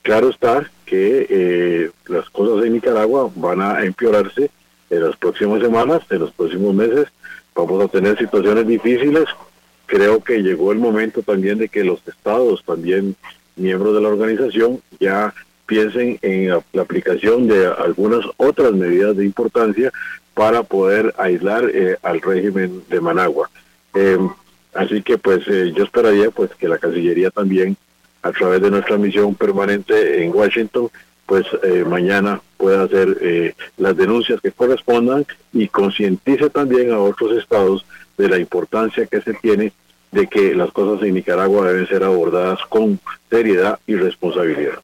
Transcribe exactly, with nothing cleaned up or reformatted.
claro está que eh, las cosas en Nicaragua van a empeorarse en las próximas semanas, en los próximos meses. Vamos a tener situaciones difíciles. Creo que llegó el momento también de que los estados, también miembros de la organización, ya piensen en la, la aplicación de algunas otras medidas de importancia para poder aislar eh, al régimen de Managua. Eh, así que pues eh, yo esperaría pues que la Cancillería también, a través de nuestra misión permanente en Washington, pues eh, mañana pueda hacer eh, las denuncias que correspondan y concientice también a otros estados de la importancia que se tiene de que las cosas en Nicaragua deben ser abordadas con seriedad y responsabilidad.